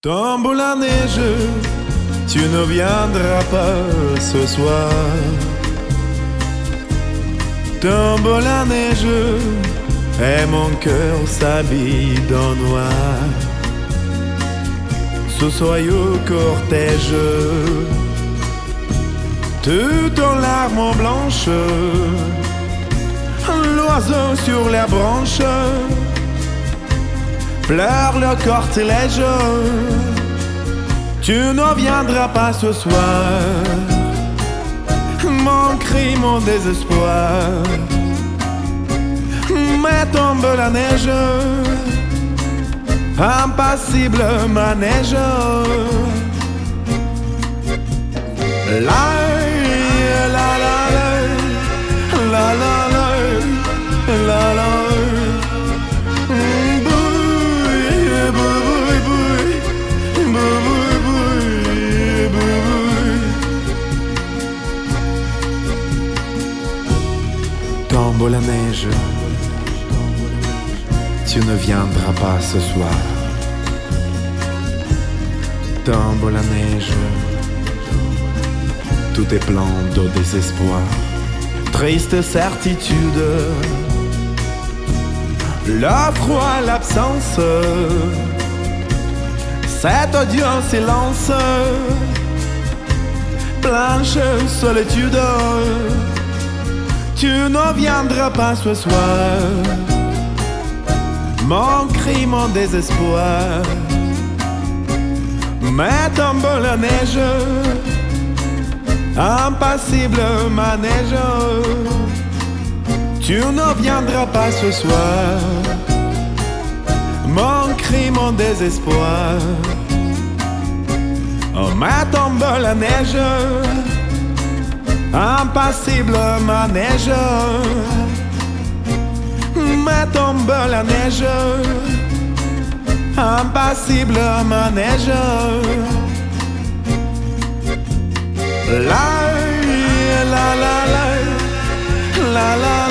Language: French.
Tombe la neige, tu ne viendras pas ce soir. Tombe la neige, et mon cœur s'habille en noir. Ce soyeux cortège, tout en larmes blanches, l'oiseau sur les branches pleure le cortège. Tu ne viendras pas ce soir, mon cri, mon désespoir. Mais tombe la neige, impassible manège. La la la la la la la la. Tombe la neige, tu ne viendras pas ce soir. Tombe la neige, tout est plein de désespoir. Triste certitude, le froid, l'absence, cet odieux silence, blanche solitude. Tu ne viendras pas ce soir, mon cri, mon désespoir. Mais tombe la neige, impassible manège. Tu ne viendras pas ce soir, mon cri, mon désespoir. Oh, mais tombe la neige, impassible manège. Mais tombe la neige, impassible manège. La la la la la la.